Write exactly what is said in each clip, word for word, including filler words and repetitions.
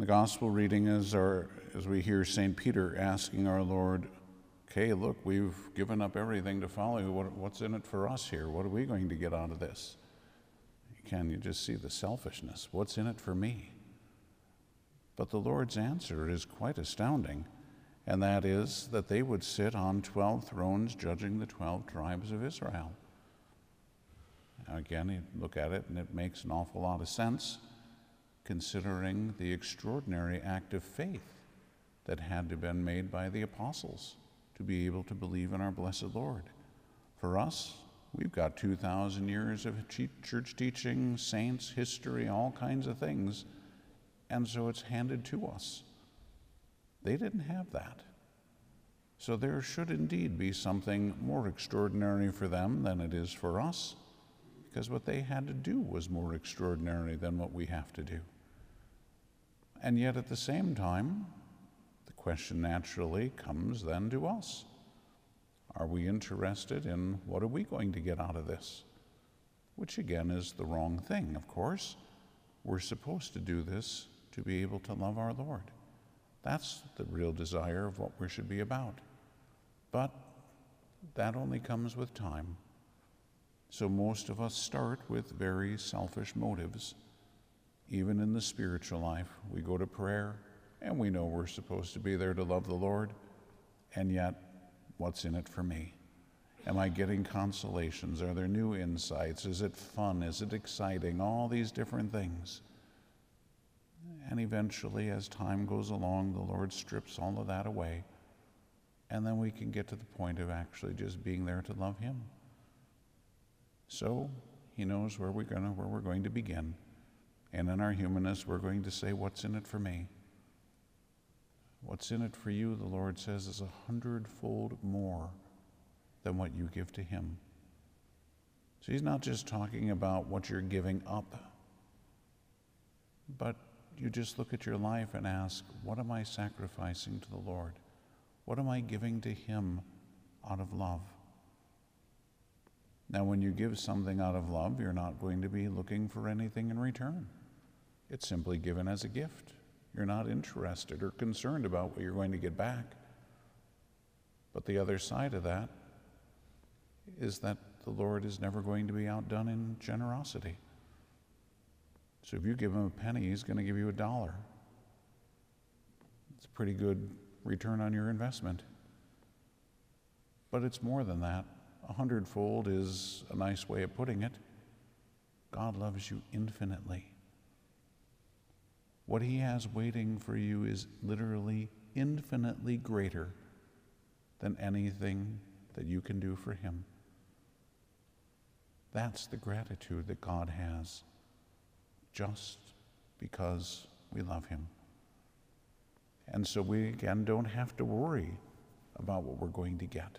The gospel reading is our, as we hear Saint Peter asking our Lord, okay, look, we've given up everything to follow you. What, what's in it for us here? What are we going to get out of this? Can you just see the selfishness? What's in it for me? But the Lord's answer is quite astounding, and that is that they would sit on twelve thrones judging the twelve tribes of Israel. Now again, you look at it and it makes an awful lot of sense, considering the extraordinary act of faith that had to have been made by the apostles to be able to believe in our blessed Lord. For us, we've got two thousand years of church teaching, saints, history, all kinds of things, and so it's handed to us. They didn't have that. So there should indeed be something more extraordinary for them than it is for us, because what they had to do was more extraordinary than what we have to do. And yet at the same time, the question naturally comes then to us. Are we interested in what are we going to get out of this? Which again is the wrong thing, of course. We're supposed to do this to be able to love our Lord. That's the real desire of what we should be about. But that only comes with time. So most of us start with very selfish motives. Even in the spiritual life, we go to prayer and we know we're supposed to be there to love the Lord, and yet, what's in it for me? Am I getting consolations? Are there new insights? Is it fun? Is it exciting? All these different things. And eventually, as time goes along, the Lord strips all of that away, and then we can get to the point of actually just being there to love Him. So He knows where we're gonna, where we're going to begin. And in our humanness, we're going to say, what's in it for me? What's in it for you, the Lord says, is a hundredfold more than what you give to Him. So He's not just talking about what you're giving up, but you just look at your life and ask, what am I sacrificing to the Lord? What am I giving to Him out of love? Now, when you give something out of love, you're not going to be looking for anything in return. It's simply given as a gift. You're not interested or concerned about what you're going to get back. But the other side of that is that the Lord is never going to be outdone in generosity. So if you give Him a penny, He's going to give you a dollar. It's a pretty good return on your investment. But it's more than that. A hundredfold is a nice way of putting it. God loves you infinitely. What He has waiting for you is literally infinitely greater than anything that you can do for Him. That's the gratitude that God has, just because we love Him. And so we, again, don't have to worry about what we're going to get.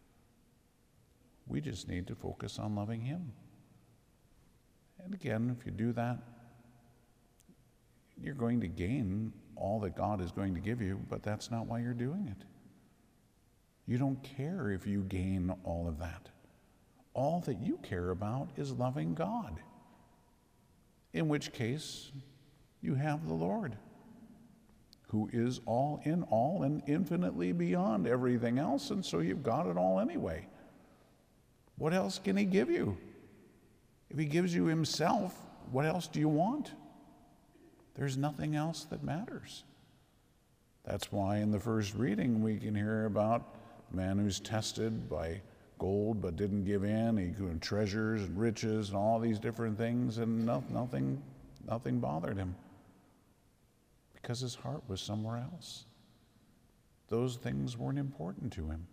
We just need to focus on loving Him. And again, if you do that, you're going to gain all that God is going to give you, but that's not why you're doing it. You don't care if you gain all of that. All that you care about is loving God, in which case you have the Lord, who is all in all and infinitely beyond everything else, and so you've got it all anyway. What else can He give you? If He gives you Himself, what else do you want? There's nothing else that matters. That's why in the first reading we can hear about a man who's tested by gold but didn't give in. He had treasures and riches and all these different things, and no, nothing, nothing bothered him because his heart was somewhere else. Those things weren't important to him.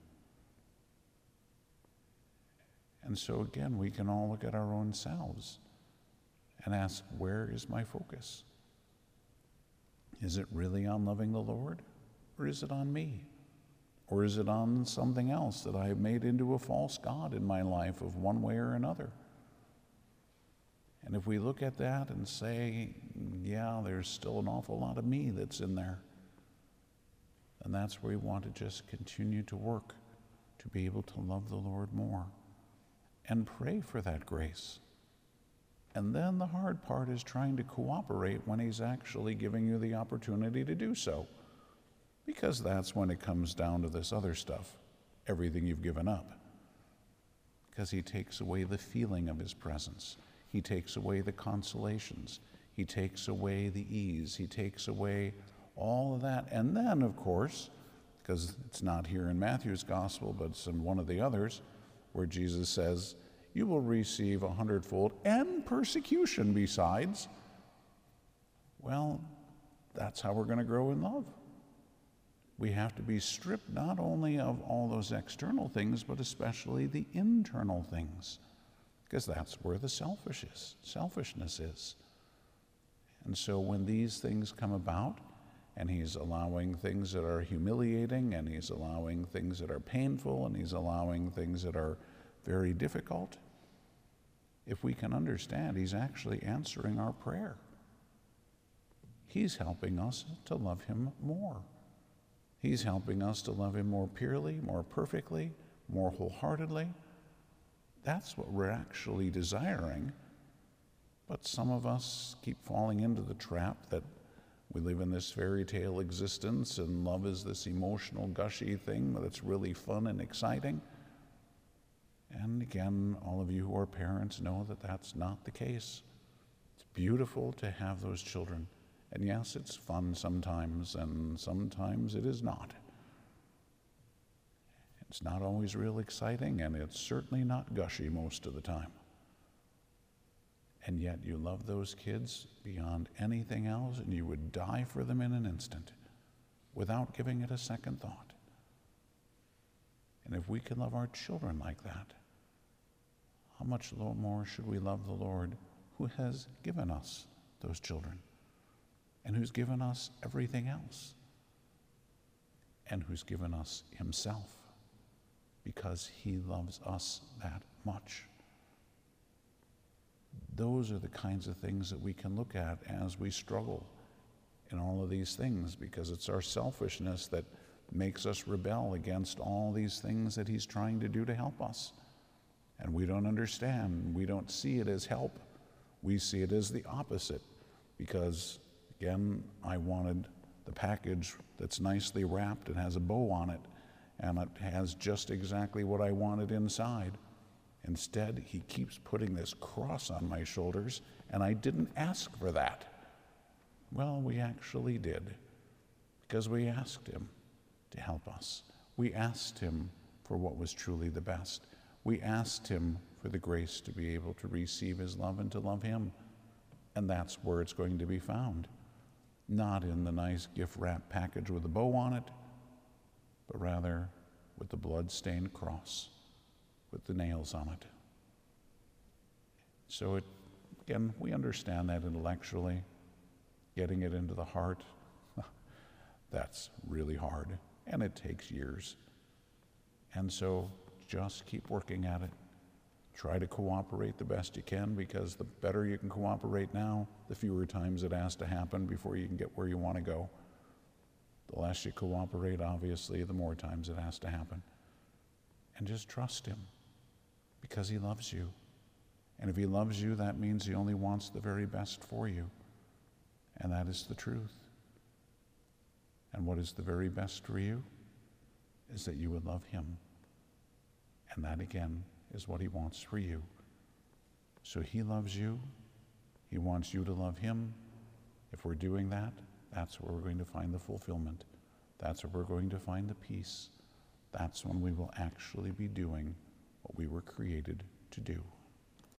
And so again, we can all look at our own selves and ask, where is my focus? Is it really on loving the Lord, or is it on me? Or is it on something else that I have made into a false god in my life of one way or another? And if we look at that and say, yeah, there's still an awful lot of me that's in there, then that's where we want to just continue to work to be able to love the Lord more. And pray for that grace. And then the hard part is trying to cooperate when he's actually giving you the opportunity to do so. Because that's when it comes down to this other stuff, everything you've given up. Because he takes away the feeling of his presence. He takes away the consolations. He takes away the ease. He takes away all of that. And then, of course, because it's not here in Matthew's gospel, but it's in one of the others, where Jesus says, you will receive a hundredfold and persecution besides. Well, that's how we're going to grow in love. We have to be stripped not only of all those external things, but especially the internal things, because that's where the selfish is, selfishness is. And so when these things come about, and he's allowing things that are humiliating, and he's allowing things that are painful, and he's allowing things that are very difficult, if we can understand, he's actually answering our prayer. He's helping us to love him more. He's helping us to love him more purely, more perfectly, more wholeheartedly. That's what we're actually desiring. But some of us keep falling into the trap that we live in this fairy tale existence and love is this emotional, gushy thing that's really fun and exciting. And again, all of you who are parents know that that's not the case. It's beautiful to have those children. And yes, it's fun sometimes, and sometimes it is not. It's not always real exciting, and it's certainly not gushy most of the time. And yet you love those kids beyond anything else, and you would die for them in an instant without giving it a second thought. And if we can love our children like that, how much more should we love the Lord who has given us those children and who's given us everything else and who's given us himself because he loves us that much. Those are the kinds of things that we can look at as we struggle in all of these things, because it's our selfishness that makes us rebel against all these things that he's trying to do to help us. And we don't understand. We don't see it as help. We see it as the opposite. Because, again, I wanted the package that's nicely wrapped and has a bow on it, and it has just exactly what I wanted inside. Instead, he keeps putting this cross on my shoulders, and I didn't ask for that. Well, we actually did, because we asked him to help us. We asked him for what was truly the best. We asked him for the grace to be able to receive his love and to love him. And that's where it's going to be found. Not in the nice gift wrap package with a bow on it, but rather with the blood-stained cross with the nails on it. So it, again, we understand that intellectually. Getting it into the heart, that's really hard, and it takes years. And so just keep working at it. Try to cooperate the best you can, because the better you can cooperate now, the fewer times it has to happen before you can get where you want to go. The less you cooperate, obviously, the more times it has to happen. And just trust him, because he loves you. And if he loves you, that means he only wants the very best for you. And that is the truth. And what is the very best for you is that you would love him. And that, again, is what he wants for you. So he loves you. He wants you to love him. If we're doing that, that's where we're going to find the fulfillment. That's where we're going to find the peace. That's when we will actually be doing what we were created to do.